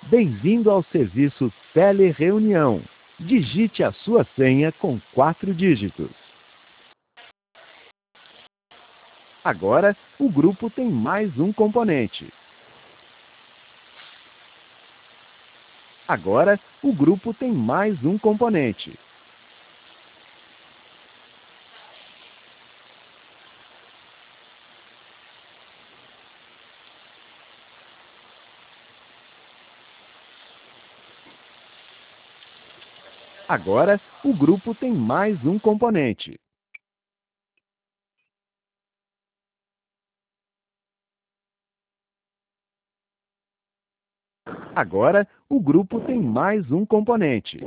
Bem-vindo ao serviço Telereunião. Digite a sua senha com 4 dígitos. Agora, o grupo tem mais um componente. Agora, o grupo tem mais um componente. Agora, o grupo tem mais um componente. Agora, o grupo tem mais um componente.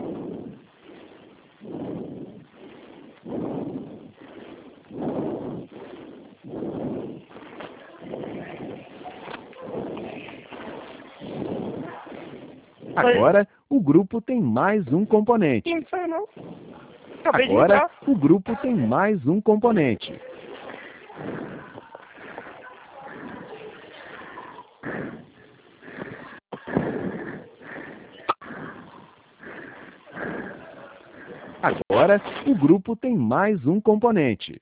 Agora, o grupo tem mais um componente. Agora, o grupo tem mais um componente. Agora, o grupo tem mais um componente.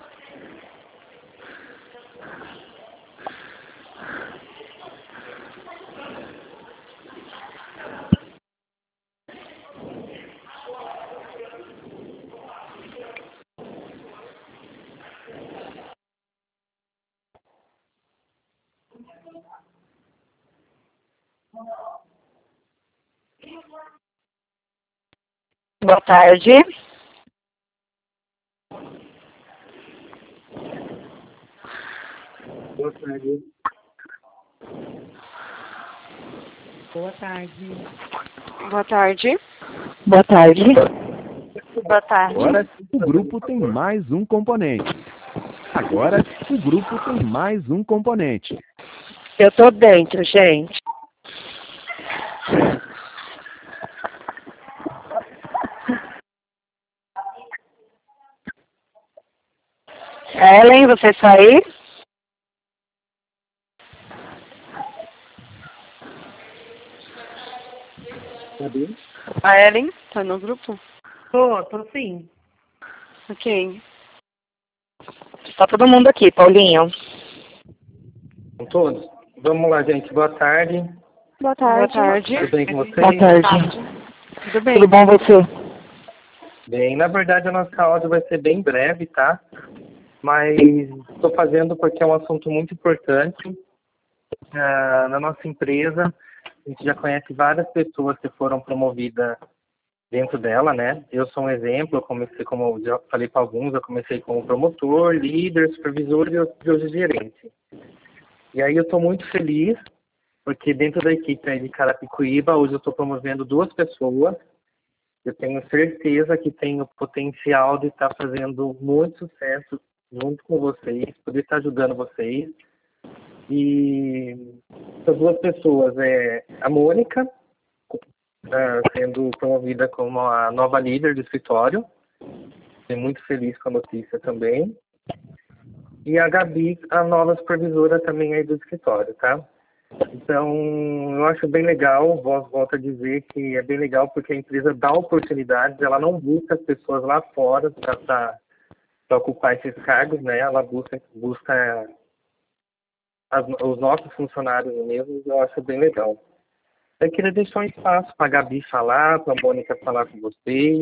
Boa tarde. Boa tarde. Boa tarde. Boa tarde. Boa tarde. Boa tarde. Agora, o grupo tem mais um componente. Agora, o grupo tem mais um componente. Eu tô dentro, gente. Ellen, você sair? Cadê? A Ellen tá no grupo? Tô sim. Ok. Está todo mundo aqui, Paulinho. Com todos? Vamos lá, gente. Boa tarde. Boa tarde. Boa tarde. Tudo bem com vocês? Boa tarde. Tudo bem? Tudo bom você? Bem, na verdade a nossa áudio vai ser bem breve, tá? Mas estou fazendo porque é um assunto muito importante. Na nossa empresa, a gente já conhece várias pessoas que foram promovidas dentro dela, né? Eu sou um exemplo, eu comecei, como eu já falei para alguns, eu comecei como promotor, líder, supervisor e hoje gerente. E aí eu estou muito feliz, porque dentro da equipe aí de Carapicuíba, hoje eu estou promovendo 2 pessoas. Eu tenho certeza que tem o potencial de estar fazendo muito sucesso junto com vocês, poder estar ajudando vocês. E essas 2 pessoas é a Mônica, sendo promovida como a nova líder do escritório. Fiquei muito feliz com a notícia também. E a Gabi, a nova supervisora também aí do escritório, tá? Então, eu acho bem legal, volto a dizer que é bem legal porque a empresa dá oportunidades, ela não busca as pessoas lá fora para ocupar esses cargos, né? Ela busca os nossos funcionários mesmos, eu acho bem legal. Eu queria deixar um espaço para a Gabi falar, para a Mônica falar com vocês.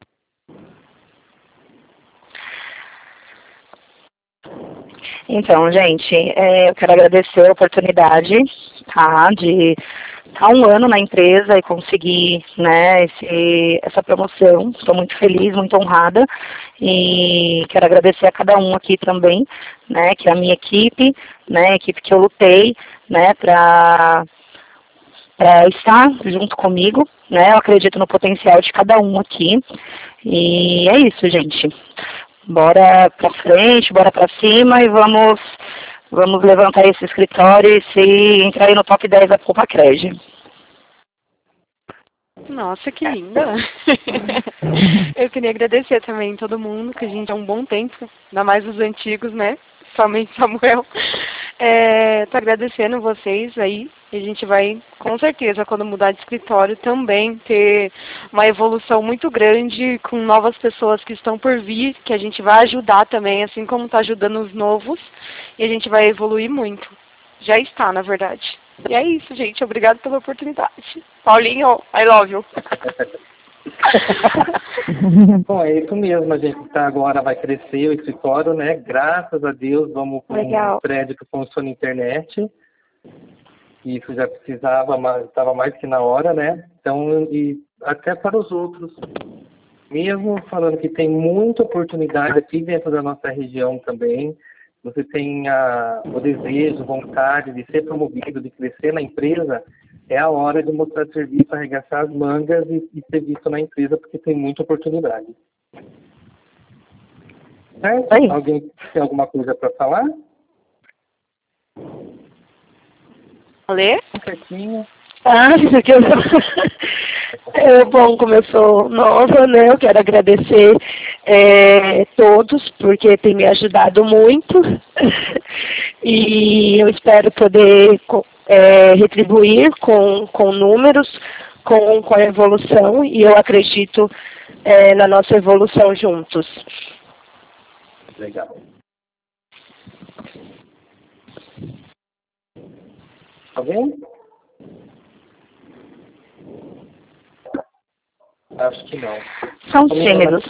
Então, gente, eu quero agradecer a oportunidade, tá, de estar 1 ano na empresa e conseguir, né, essa promoção. Estou muito feliz, muito honrada e quero agradecer a cada um aqui também, né, que é a minha equipe, né, a equipe que eu lutei, né, para estar junto comigo, né, eu acredito no potencial de cada um aqui e é isso, gente. Bora pra frente, bora pra cima e vamos levantar esse escritório e se entrar aí no top 10 da Copacred. Nossa, que linda! Eu queria agradecer também todo mundo, que a gente há um bom tempo, ainda mais os antigos, né? Somente Samuel. Tô agradecendo vocês aí. E a gente vai, com certeza, quando mudar de escritório, também ter uma evolução muito grande com novas pessoas que estão por vir, que a gente vai ajudar também, assim como está ajudando os novos, e a gente vai evoluir muito. Já está, na verdade. E é isso, gente. Obrigada pela oportunidade. Paulinho, I love you. Bom, é isso mesmo, a gente agora vai crescer o escritório, né? Graças a Deus, vamos para um prédio que funciona na internet. Isso já precisava, mas estava mais que na hora, né? Então, e até para os outros. Mesmo falando que tem muita oportunidade aqui dentro da nossa região também, você tem o desejo, vontade de ser promovido, de crescer na empresa, é a hora de mostrar serviço, arregaçar as mangas e ser visto na empresa, porque tem muita oportunidade. Certo? Oi. Alguém tem alguma coisa para falar? Alê? Um pouquinho. Isso aqui bom, como eu sou nova, né, eu quero agradecer todos, porque tem me ajudado muito. E eu espero poder retribuir com números, com a evolução, e eu acredito na nossa evolução juntos. Legal. Alguém? Acho que não. São tímidos.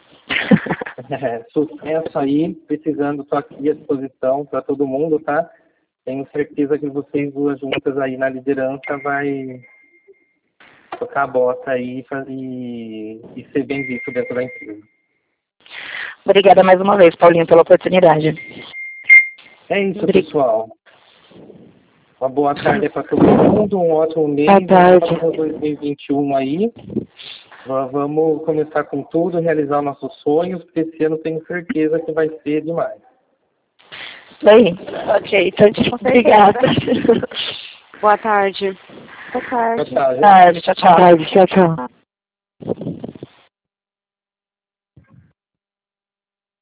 Sucesso aí, precisando, estou aqui à disposição para todo mundo, tá? Tenho certeza que vocês duas juntas aí na liderança vai tocar a bota aí e ser bem visto dentro da empresa. Obrigada mais uma vez, Paulinho, pela oportunidade. É isso, pessoal. Uma boa tarde para todo mundo, um ótimo mês, Boa tarde. 2021 aí. Vamos começar com tudo, realizar nossos sonhos, porque esse ano tenho certeza que vai ser demais. Isso aí. Ok, então, obrigada. Boa tarde. Boa tarde. Boa tarde, tchau, tchau. Tchau, tchau.